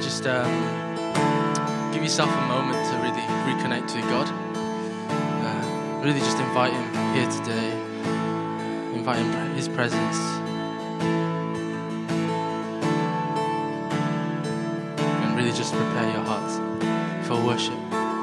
just give yourself a moment to really reconnect with God. Really just invite Him here today. Invite His presence. And really just prepare your hearts for worship.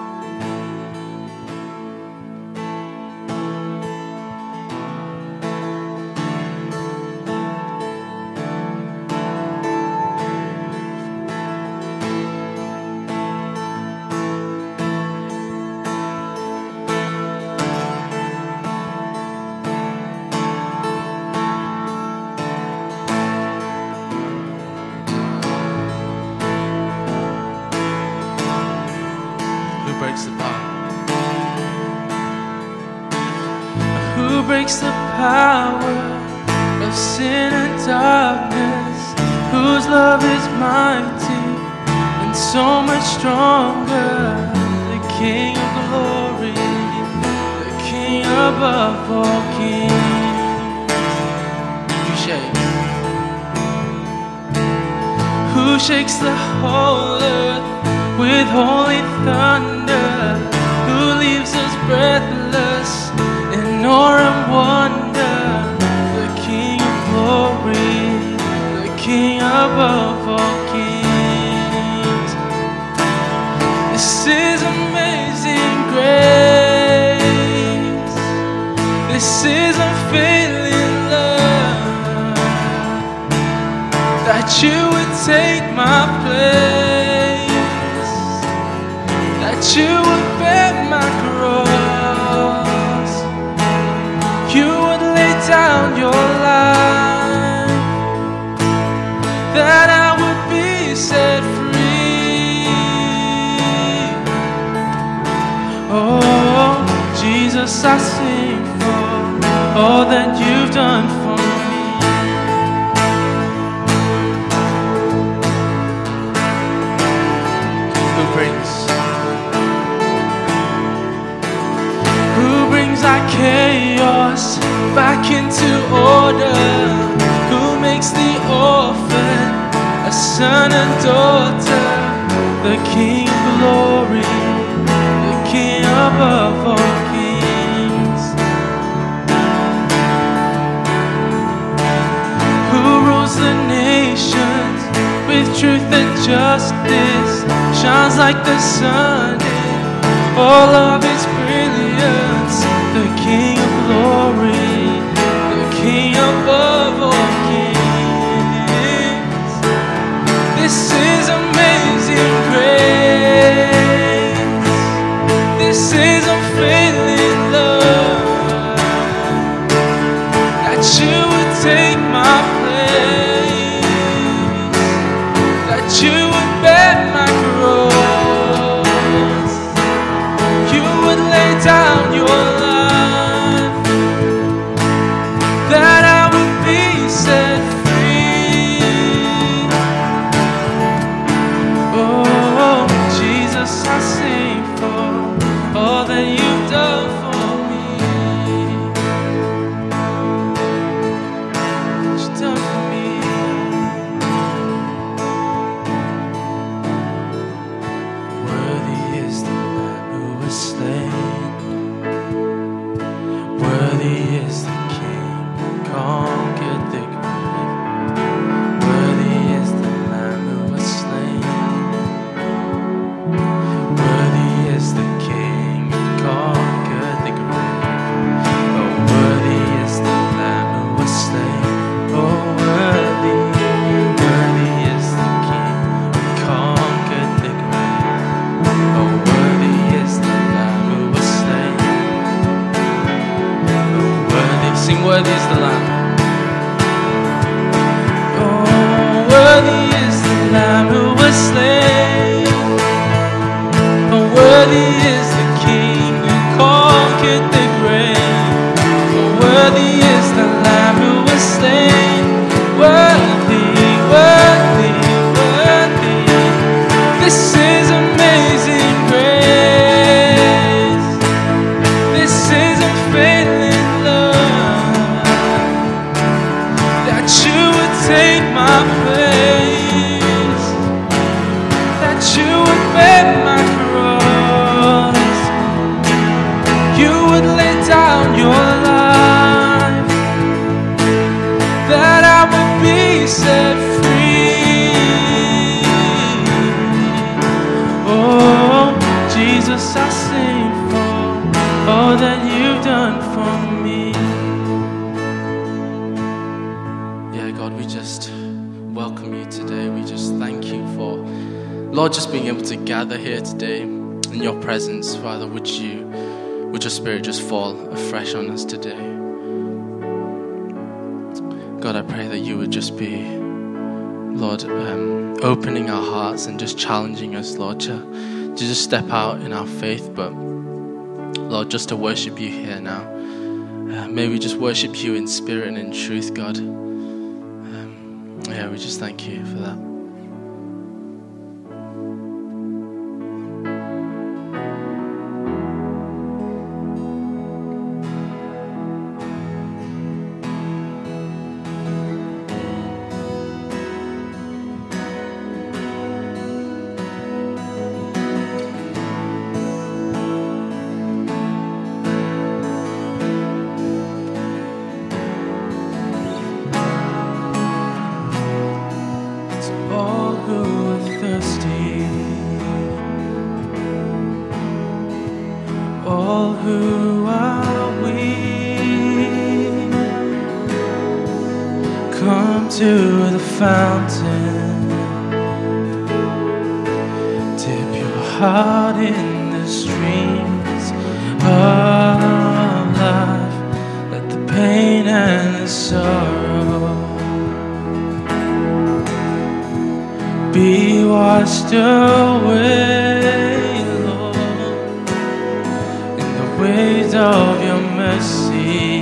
Who breaks the power of sin and darkness? Whose love is mighty and so much stronger? The King of glory, the King above all kings. Who shakes the whole earth with holy thunder? Who leaves us breathless in awe and wonder? The King of glory, the King above all kings. This is amazing grace. This is unfailing love, that you would take my place, that you would bear my cross, you would lay down your life, that I would be set free. Oh, Jesus, I sing for all that you've done for me. Who brings our chaos back into order? Who makes the orphan a son and daughter? The King of glory, the King above all kings. Who rules the nations with truth and justice, shines like the sun in all of its brilliance. The King of glory, the King above all kings. This is amazing grace. This is unfailing love, that you would take my place, that you would bear my cross, you would lay down your life, that I would be set free. Oh, Jesus, I sing for all that you've done for me. What you've done for me. Worthy is the Lamb who was slain. Worthy is the King who conquered the grave. Worthy is the Lamb who was slain. Worthy is the King who conquered the grave. Oh, worthy is the Lamb who was slain. Oh, worthy, worthy is the King who conquered the grave. Oh, worthy is the Lamb who was slain. Oh, worthy, sing worthy is the Lamb. Oh, worthy is the Lamb who was slain. Oh, worthy is the King who conquered the grave. Oh, worthy is the Lamb who was slain. Worthy, worthy, worthy. This is amazing grace. This is unfailing love, that you would take my place, welcome you today. We just thank you for, Lord, just being able to gather here today in your presence. Father, would your Spirit just fall afresh on us today? God, I pray that you would just be, Lord, opening our hearts and just challenging us, Lord, to just step out in our faith, but Lord, just to worship you here now. May we just worship you in spirit and in truth, God. We just thank you for that. All who are weak, come to the fountain. Dip your heart in the streams of life. Let the pain and the sorrow be washed away, Lord, in the waves of your mercy.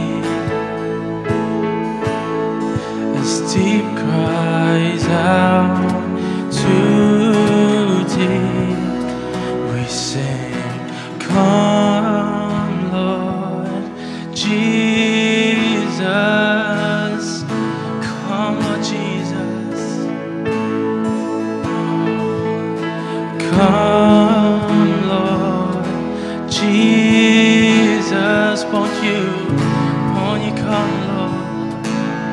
As deep cries out to deep, we sing, come, Lord Jesus, come, Lord Jesus. Come, Lord Jesus, won't you come, Lord?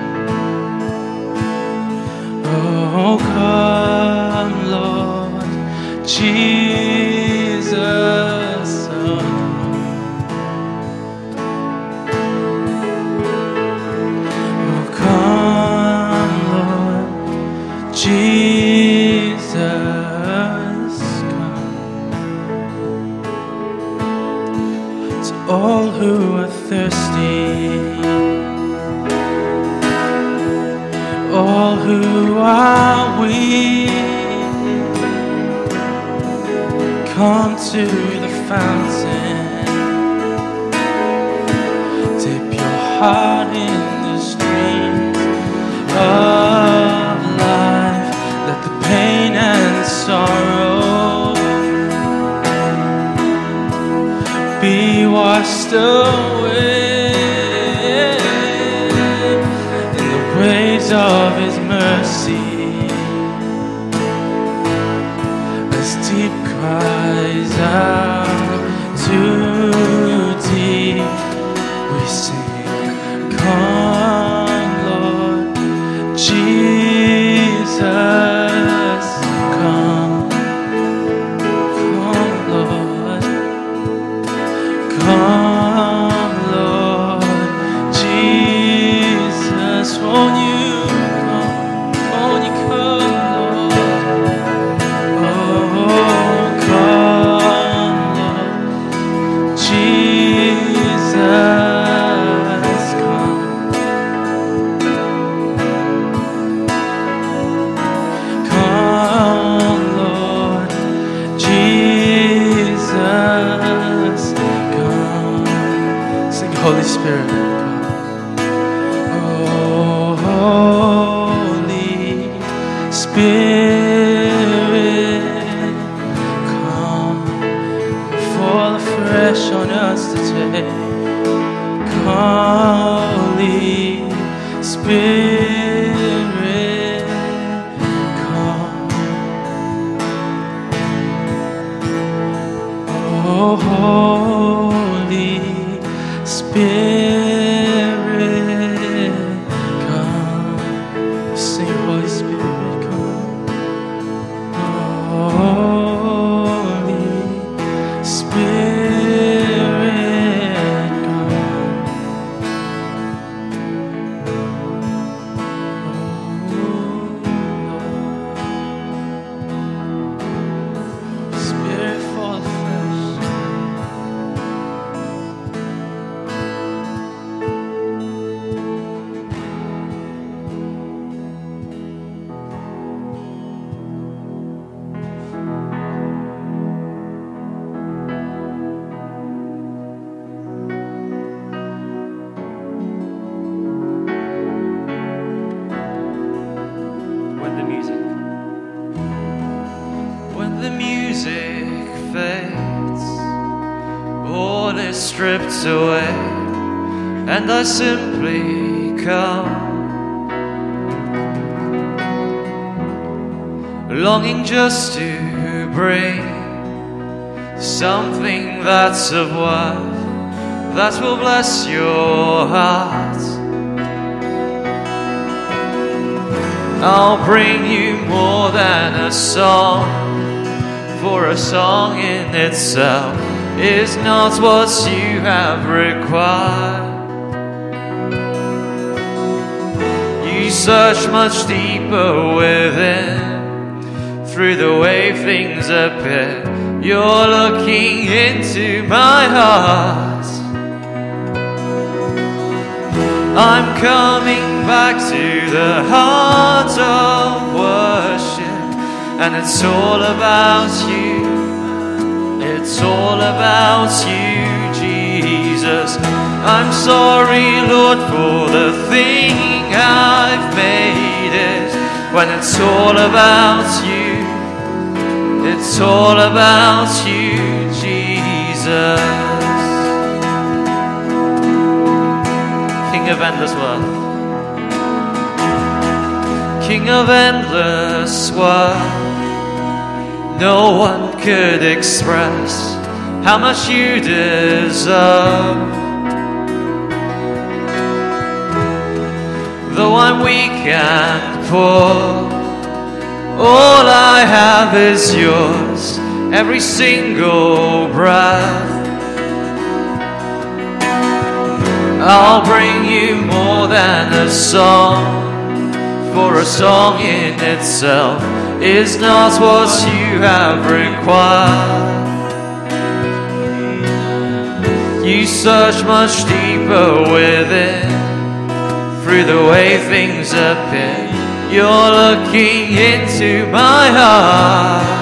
Oh, come, Lord Jesus. Oh, come, Lord Jesus. All who are thirsty, all who are weak, come to the fountain. Dip your heart in the streams of life. Let the pain and sorrow be washed away in the waves of his mercy. As deep cries out to deep, we sing, come, Lord Jesus, come, Lord. Come, Lord Jesus, won't you come, Lord? Oh, come, Lord Jesus, come. Come, Lord Jesus, come. Sing, Holy Spirit, come. Oh, Holy Spirit, come, fall afresh on us today. Holy Spirit, come. Oh, Holy Spirit, with the music. When the music fades, all is stripped away, and I simply come, longing just to bring something that's of worth, that will bless your heart. I'll bring you more than a song, for a song in itself is not what you have required. You search much deeper within, through the way things appear. You're looking into my heart. I'm coming back to the heart of worship, and it's all about you. It's all about you, Jesus. I'm sorry, Lord, for the thing I've made it, when it's all about you. It's all about you, Jesus. King of endless worth, King of endless worth, no one could express how much you deserve. Though I'm weak and poor, all I have is yours, every single breath. I'll bring you more than a song, for a song in itself is not what you have required. You search much deeper within, through the way things appear. You're looking into my heart.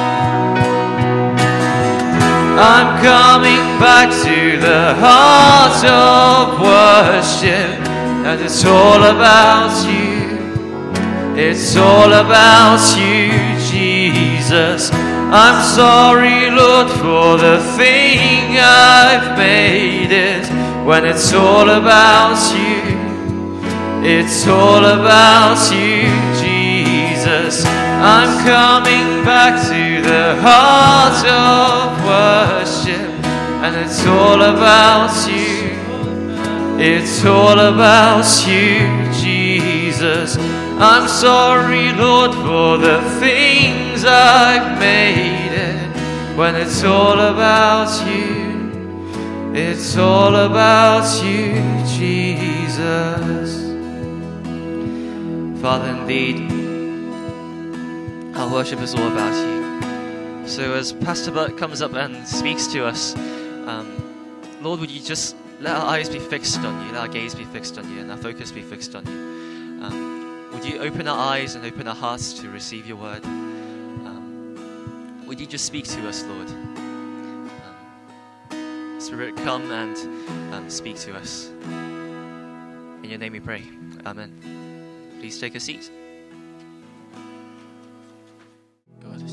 I'm coming back to the heart of worship, and it's all about you. It's all about you, Jesus. I'm sorry, Lord, for the thing I've made it, when it's all about you. It's all about you, Jesus. I'm coming back to the heart of worship, and it's all about you. It's all about you, Jesus. I'm sorry, Lord, for the things I've made it, when it's all about you. It's all about you, Jesus. Father, indeed, our worship is all about you. So as Pastor Bert comes up and speaks to us, Lord, would you just let our eyes be fixed on you, let our gaze be fixed on you, and our focus be fixed on you. Would you open our eyes and open our hearts to receive your word? Would you just speak to us, Lord? Spirit, come and speak to us. In your name we pray. Amen. Please take a seat. God.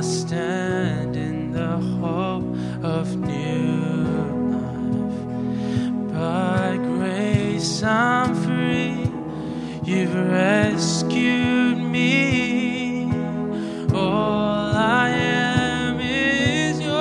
stand in the hope of new life. By grace I'm free, you've rescued me. All I am is yours.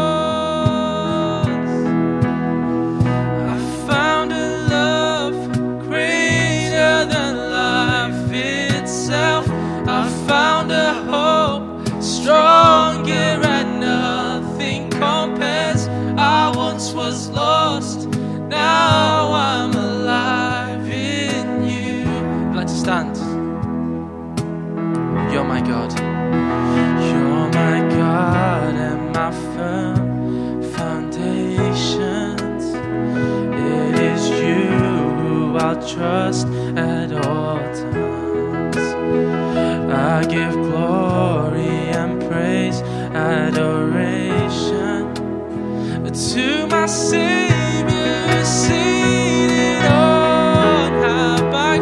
I found a love greater than life itself. I found a hope stronger and nothing compares. I once was lost, now I'm alive in you. I'd like to stand. You're my God. You're my God and my firm foundations. It is you who I'll trust at all times. I give glory and praise, adoration to my Savior, seated on high. By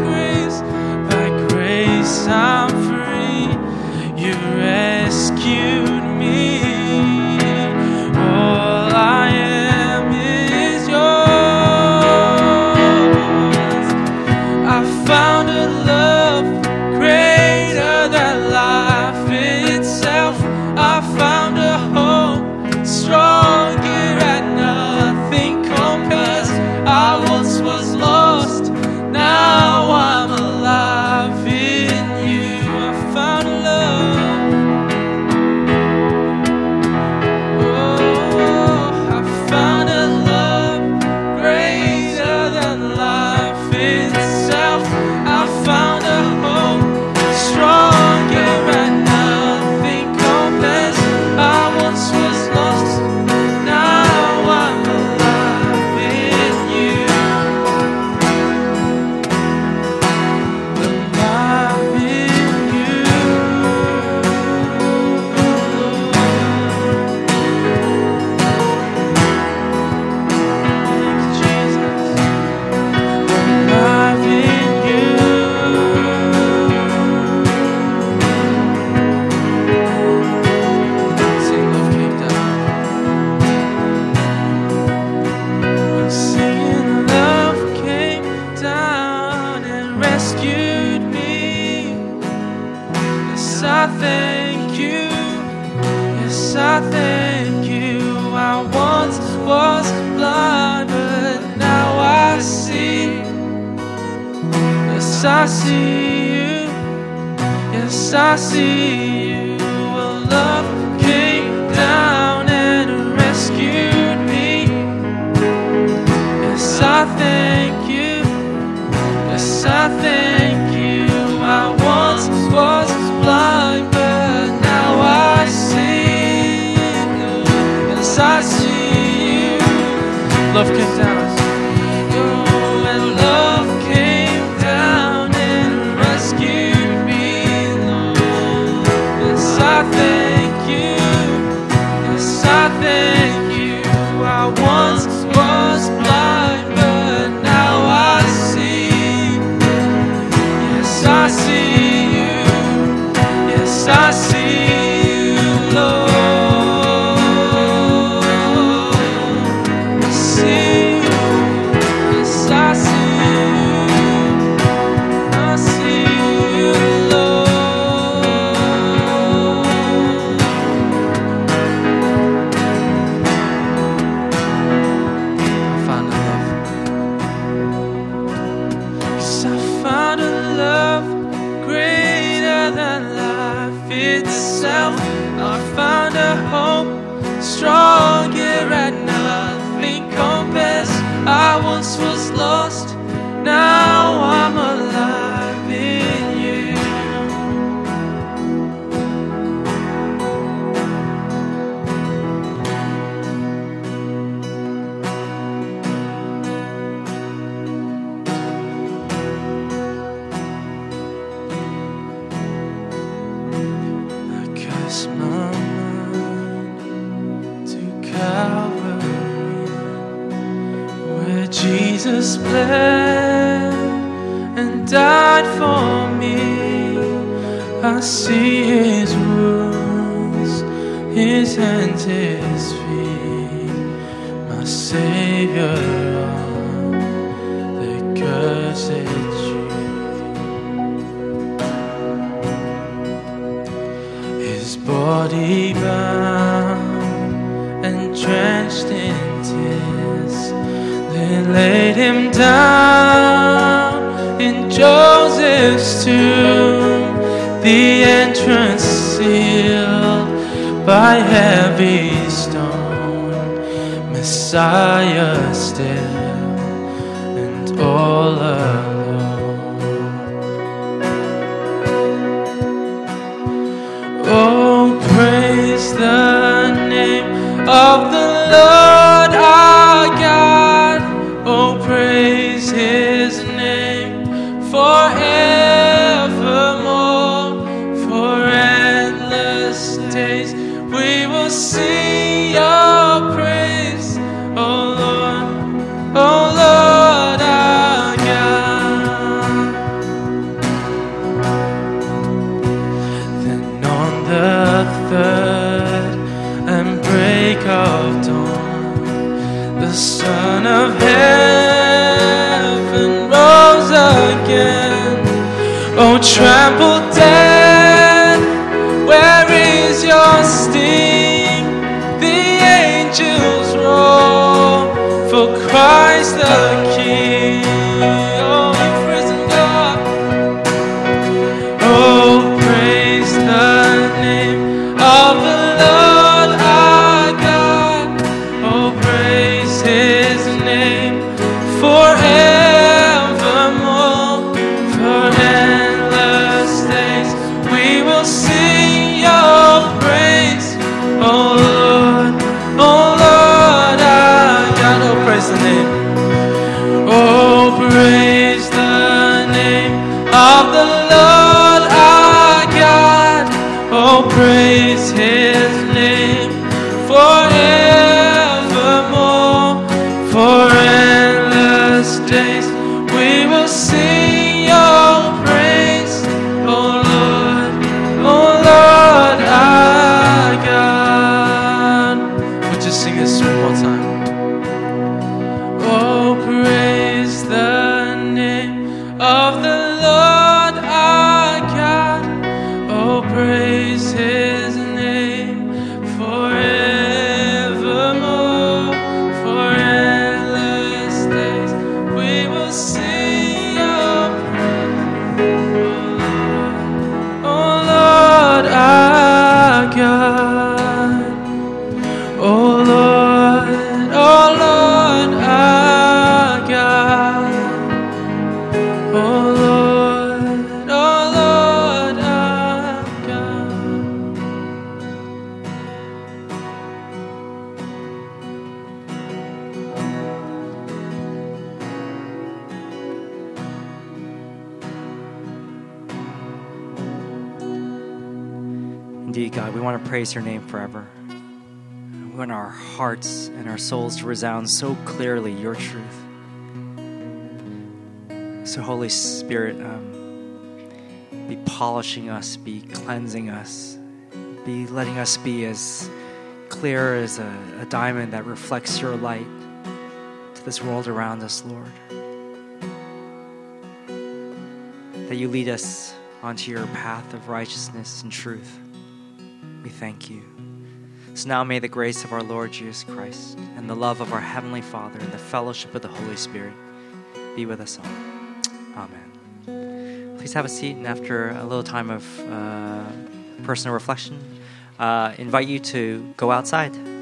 grace I'm free, you rescued me. All I am is yours. I found a love greater than life itself. I found a hope stronger and nothing compares. I once was lost, now I'm alive in you. I found a love. Oh, I found a love greater than life itself. I found a hope stronger and nothing compares. I once was lost, now I'm alive in you. Alive in you, thanks Jesus. Alive in you. Sing love came down. Singing love came down and rescued me. Yes, I thank you. Yes, I thank you. I once was blind, but now I see. Yes, I see you. Yes, I see you. Well, love came down and rescued me. Yes, I thank you. Yes, I thank you. I once was blind, but now I see. Yes, I see you. Love came down. Oh, and love came down and rescued me, Lord. Yes, I thank you. Yes, I thank you. I once was blind, but now I see. Yes, I see you. Yes, I see you, Lord. I see you. Yes, I see you. I see you, Lord. I found a love. 'Cause I found a love greater than life itself. I found a hope stronger and nothing compares. I once was lost, now I'm alive in you. I cast my mind to Calvary, where Jesus bled and died for me. I see his wounds His hands, His feet, my Savior on the cursed tree. His body bound and drenched in tears, they laid Him down in Joseph's tomb, the entrance sealed by heavy stone, Messiah still and all alone. Oh, praise the name of the Lord our God. Oh, praise His name forevermore. For endless days we will sing your praise, oh Lord our God. Then on the third and break of dawn, the Son of Heaven rose again. Oh, trampled death, where is your sting? The angels roar for Christ the King. Oh, you've risen, God. Oh, praise the name of the Lord our God. Oh, praise His name forevermore. For endless days we will sing your praise, oh Lord our God. Oh, praise the name. Oh, praise the name of the Lord our God. Oh, praise His name forevermore. For endless days we will sing your praise, oh Lord our God. We'll just sing this one more time. Oh, praise the name of the Lord our God. Oh, praise His name forevermore. For endless days we will sing your praise, oh Lord our God. Oh Lord our God. Oh Lord our God. Indeed, God, we want to praise your name forever. We want our hearts and our souls to resound so clearly your truth. So, Holy Spirit, be polishing us, be cleansing us, be letting us be as clear as a diamond that reflects your light to this world around us, Lord. That you lead us onto your path of righteousness and truth. We thank you. So now may the grace of our Lord Jesus Christ and the love of our Heavenly Father and the fellowship of the Holy Spirit be with us all. Amen. Please have a seat, and after a little time of personal reflection, invite you to go outside.